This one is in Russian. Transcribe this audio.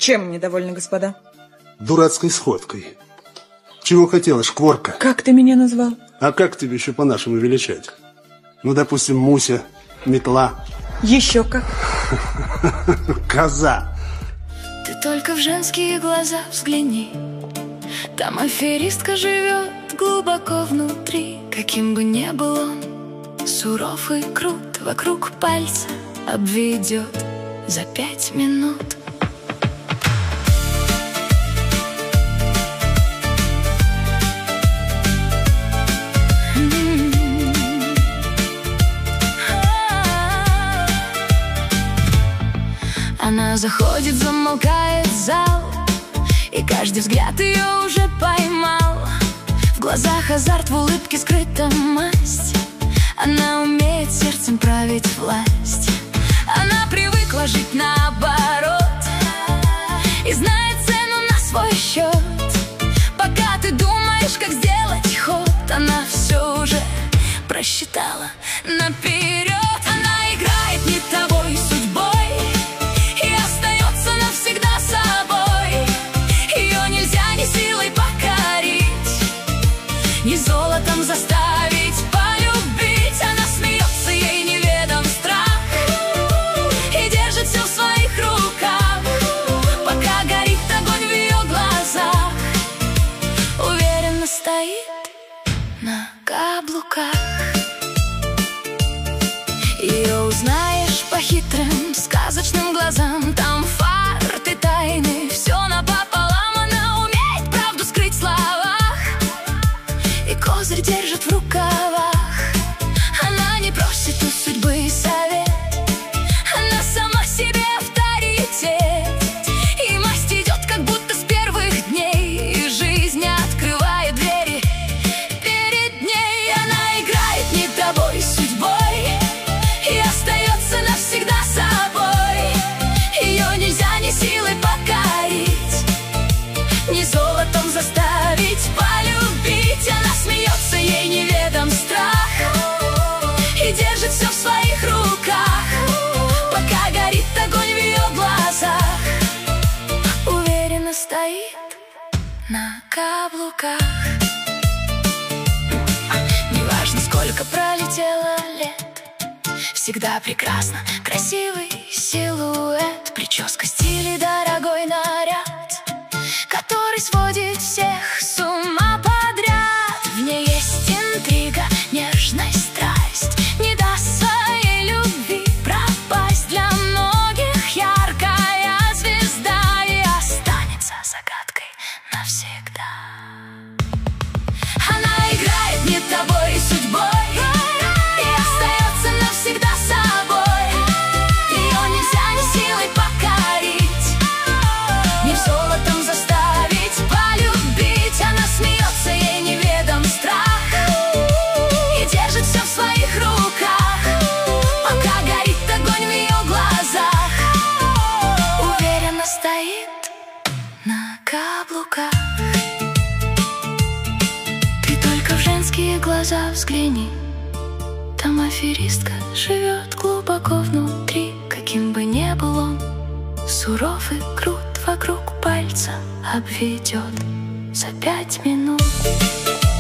Чем недовольны, господа? Дурацкой сходкой. Чего хотела, шкворка? Как ты меня назвал? А как тебе еще по-нашему величать? Ну, допустим, Муся, метла. Еще как? Коза. Ты только в женские глаза взгляни. Там аферистка живет глубоко внутри. Каким бы ни был он, суров и крут, вокруг пальца обведет за 5 минут. Она заходит, замолкает зал, и каждый взгляд ее уже поймал. В глазах азарт, в улыбке скрыта масть. Она умеет сердцем править власть. Она привыкла жить наоборот и знает цену на свой счет. Пока ты думаешь, как сделать ход, она все уже просчитала наперед. Она играет не тобой судьбой и остается навсегда собой. Ее нельзя ни силой покорить, ни золотом заставить полюбить. Она смеется, ей неведом страх, и держит все в своих руках. Пока горит огонь в ее глазах, уверенно стоит на каблуках. Ее узнаешь по хитрым сказочным глазам. Там фарт и тайны, все напополам. Она умеет правду скрыть в словах и козырь держит в рукавах. Она не просит у судьбы совет, она сама себе авторитет. И масть идет, как будто с первых дней, и жизнь открывает двери перед ней. Она играет не тобой судьбой и остается навсегда собой. Ее нельзя ни силой покорить, ни золотом заставить полюбить. Она смеется, ей неведом страх, и держит все в своих руках. Пока горит огонь в ее глазах, уверенно стоит на каблуках. Неважно, сколько пролетело лет, всегда прекрасно красивый силуэт. Прическа, стиль и дорогой наряд, который сводит всех с ума подряд. В ней есть интрига, нежность, страсть, не даст своей любви пропасть. Для многих яркая звезда и останется загадкой навсегда. Она играет не тобой судьбой и остается навсегда собой. Ее нельзя ни силой покорить, ни золотом заставить полюбить. Она смеется, ей неведом страх, и держит все в своих руках. Пока горит огонь в ее глазах, уверенно стоит на каблуках. Ты только в женские глаза взгляни. Там аферистка живет глубоко внутри. Каким бы ни был он, суров и крут, вокруг пальца обведет за 5 минут.